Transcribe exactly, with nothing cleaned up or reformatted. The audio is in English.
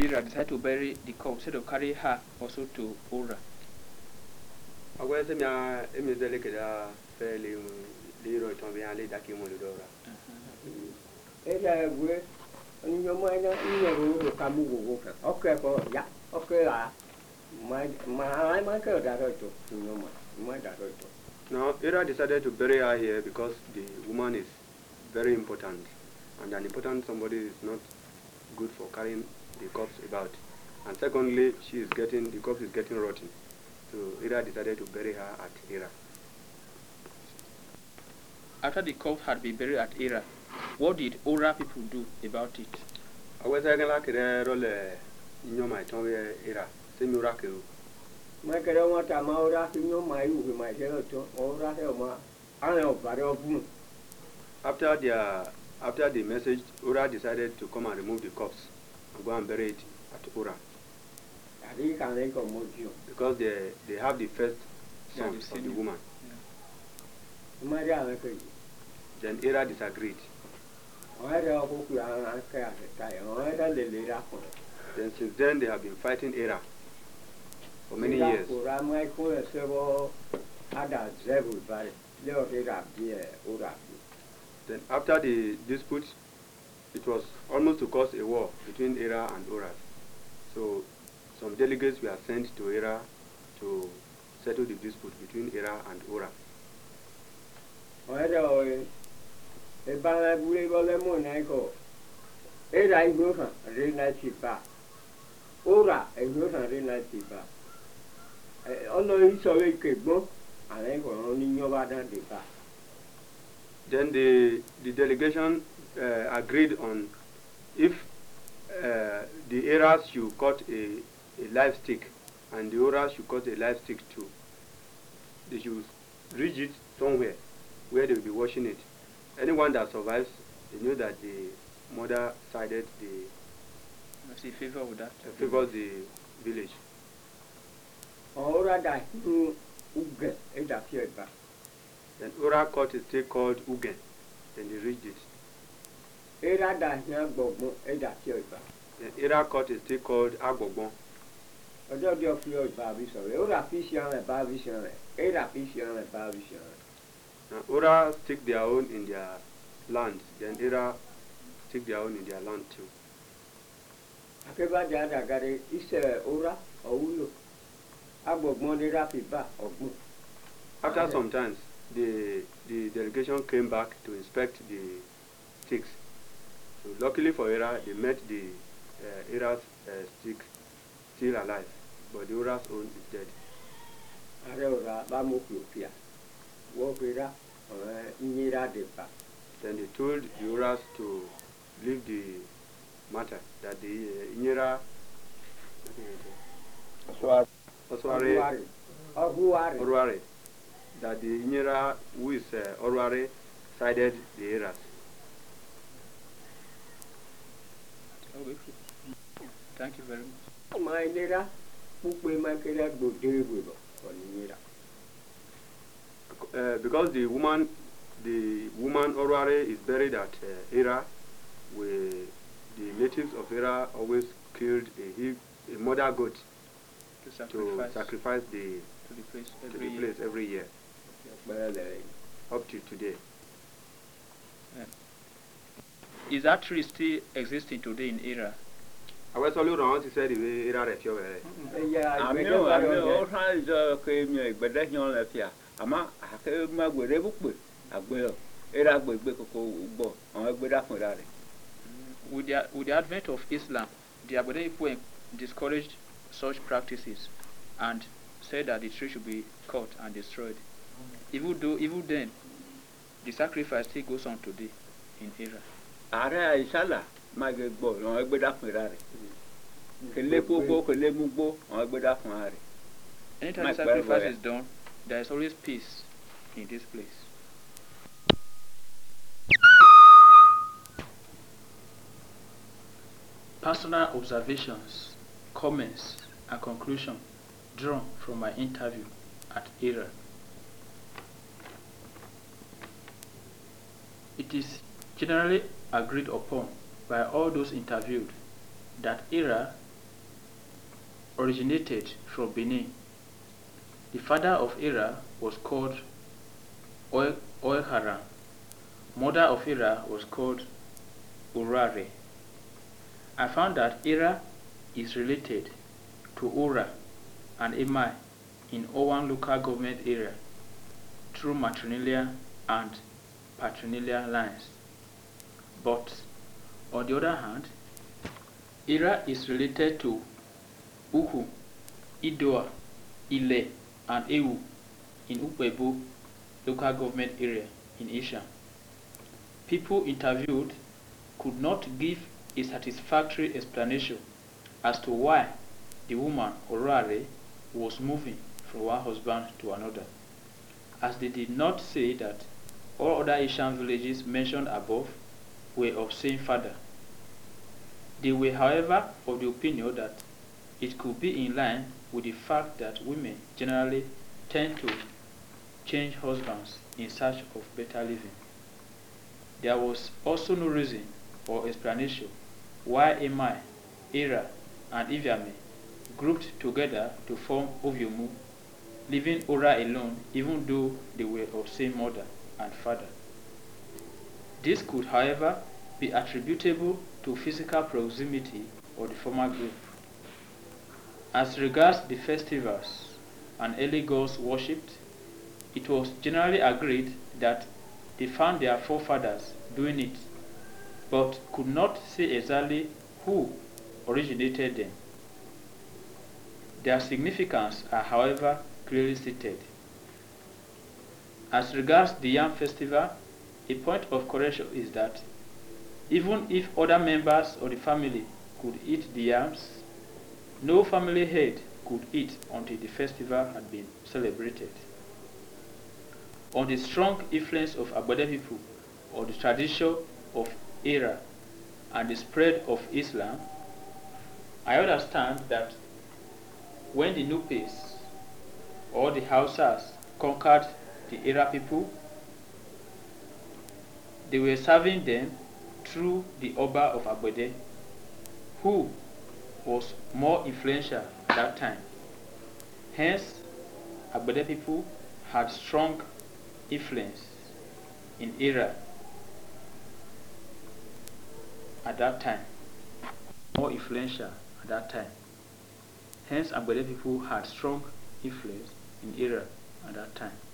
Ira decided to bury the corpse, instead of carry her also to Ora? Agora se minha emizele que da fele liro tombe ali daqui mo lidora. Ela gue nyo mai na ni ro ka mu go ka. Okay ko ya. Okay la. Mai mai mai ka da ro to nyo mai. Mai da ro to. Now, Ira decided to bury her here because the woman is very important, and an important somebody is not good for carrying the corpse about. And secondly, she is getting the corpse is getting rotten, so Ira decided to bury her at Ira. After the corpse had been buried at Ira, what did Ora people do about it? I was saying like the role in your mind, Ira, same miracle. Mai ka ro ta ma ora ki nyo mai u mai se ro to ora se ma ana o ba ro bu. After their after the message, Ora decided to come and remove the corpse and go and bury it at Ora. Ari ka ne ko mo ju. Because they they have the first son Yeah, of the woman. Mai ra ne ko. Then Ira disagreed. Ai ra ko ku an ka ya ta ya. Ai ra le le ra ko. Then since then they have been fighting Ira for many years. Ora mai ko se bo ada zebu ba le o te ra bi e ora. Then after the dispute, it was almost to cause a war between Ira and Ora. So some delegates were sent to Ira to settle the dispute between Ira and Ora. Ai ra o e ba la bu le bo le mo nai ko. E ra i go ka re na chi pa. Ora e go ka re na chi pa. E ono i so le ke gbo ale ko ni nyo ba dan de pa. Then the, the delegation uh, agreed on if uh, the Iras should cut a, a live stick and the Oras should cut a live stick too. They should reach it somewhere where they will be washing it. Anyone that survives, they know that the mother sided the Must be favor with that. uh, favors the village. Ora da hu uge e da pie ba. Then Ora cut a stick called Ugen. Then they reached it. E ra da nya gbogbo e da pie ba. Then Ira cut a stick called Agbobon. Ojo di o pie ba bi so. E ora fi si an le ba bi si an le. E ra fi si an le ba bi si an le. Now Ora stick their own in their land. Then Ira stick their own in their land too. Akeba da da gare ise ora o ulo. Agbogbo ni ra fi ba ogbon. After Okay. some times, the the delegation came back to inspect the sticks. So luckily for Ira, they met the uh, Ira's uh, stick still alive, but the Ira's own is dead. Are ora ba mo ku pia. Wo pe ra o ni ra de ba. Then they told the Ira's to leave the matter, that the uh, Inyera So Osware Oruare. Oruare, that the Inyera who is uh, Oruare sided the Iras. Okay. Thank you very much. Mai ni ra pu pe ma ke ra gbo de gbo bo ko ni ra. Uh, because the woman, the woman Oruare is buried at uh, Era, where the natives of Era always killed a, he- a mother goat To to sacrifice, sacrifice the to the place to every the year. place every year, Ba le. up to today. Is that tree still existing today in Ira? I was only around to say the way Era refio were. E ya Ami gbe o ba ami ro. o han zo ke mi igbede yan le fia. Ama ake ma gbere bu pe agbe o. Era gbe gbe koko ugbo. Àwọn egbe da fun ra re. With the, with the advent of Islam, the Aberdeen people en- discouraged such practices and said that the tree should be cut and destroyed. Even though, even then, the sacrifice still goes on today in Ira. Ààrẹ Àìsálà máa gbé gbọ́ àwọn ẹgbẹ́ dákun ra rẹ̀. Kèlé gbogbo kèlé mú gbó àwọn ẹgbẹ́ dákun ra rẹ̀. Anytime Mike the sacrifice Barrow, is done, there is always peace in this place. Personal observations, comments, and conclusion drawn from my interview at Ira. It is generally agreed upon by all those interviewed that Ira originated from Benin. The father of Ira was called Oihara. Mother of Ira was called Urare. I found that Ira is related to Ura and Emai in Owan local government area through matrilineal and patrilineal lines. But on the other hand, Ira is related to Uhu, Idoa, Ile, and Ewu in Ukwebu local government area in Isha. People interviewed could not give a satisfactory explanation as to why the woman, Orare, was moving from one husband to another, as they did not say that all other Asian villages mentioned above were of same father. They were, however, of the opinion that it could be in line with the fact that women generally tend to change husbands in search of better living. There was also no reason or explanation why Emai, Ira, and Iviame grouped together to form Oviomu, leaving Ora alone even though they were of same mother and father. This could, however, be attributable to physical proximity of the former group. As regards the festivals and early gods worshipped, it was generally agreed that they found their forefathers doing it, but could not say exactly who originated them. Their significance are, however, clearly stated. As regards the Yam festival, a point of correction is that even if other members of the family could eat the yams, no family head could eat until the festival had been celebrated. On the strong influence of Agbada people, or the tradition of Ira, and the spread of Islam, I understand that when the Nupes or the Hausas conquered the Ira people, they were serving them through the Oba of Agbede, who was more influential at that time. Hence, Agbede people had strong influence in Ira at that time, more influential at that time. Hence, Agbede people had strong influence in Ira at that time.